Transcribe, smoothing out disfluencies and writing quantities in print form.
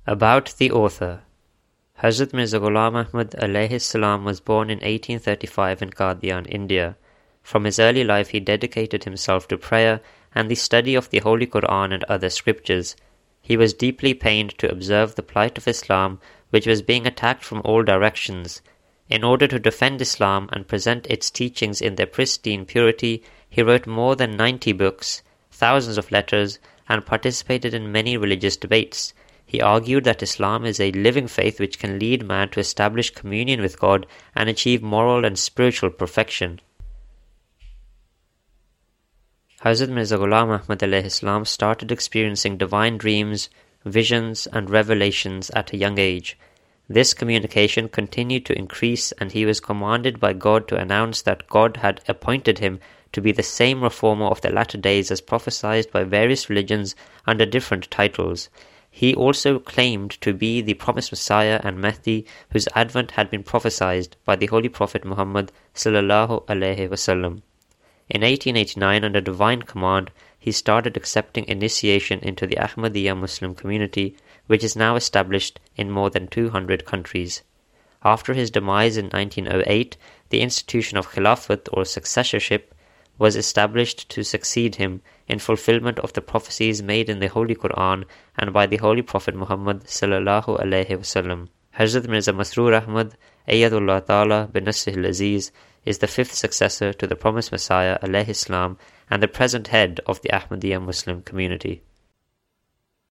About the author. Hazrat Mirza Ghulam Ahmad alayhi salam was born in 1835 in Qadian, India. From his early life he dedicated himself to prayer and the study of the Holy Quran and other scriptures. He was deeply pained to observe the plight of Islam, which was being attacked from all directions. In order to defend Islam and present its teachings in their pristine purity, he wrote more than 90 books, thousands of letters, and participated in many religious debates. He argued that Islam is a living faith which can lead man to establish communion with God and achieve moral and spiritual perfection. Hazrat Mirza Ghulam Ahmad alayhi salam started experiencing divine dreams, visions, and revelations at a young age. This communication continued to increase, and he was commanded by God to announce that God had appointed him to be the same reformer of the latter days as prophesied by various religions under different titles. He also claimed to be the promised Messiah and Mahdi, whose advent had been prophesied by the Holy Prophet Muhammad sallallahu alaihi wasallam. In 1889, under divine command, he started accepting initiation into the Ahmadiyya Muslim community, which is now established in more than 200 countries. After his demise in 1908, the institution of Khilafat or successorship was established to succeed him in fulfillment of the prophecies made in the Holy Quran and by the Holy Prophet Muhammad sallallahu alaihi wasallam. Hazrat Mirza Masroor Ahmad Ayyadullah Ta'ala bin Nasrihil Aziz is the fifth successor to the promised Messiah alayhi salam and the present head of the Ahmadiyya Muslim community.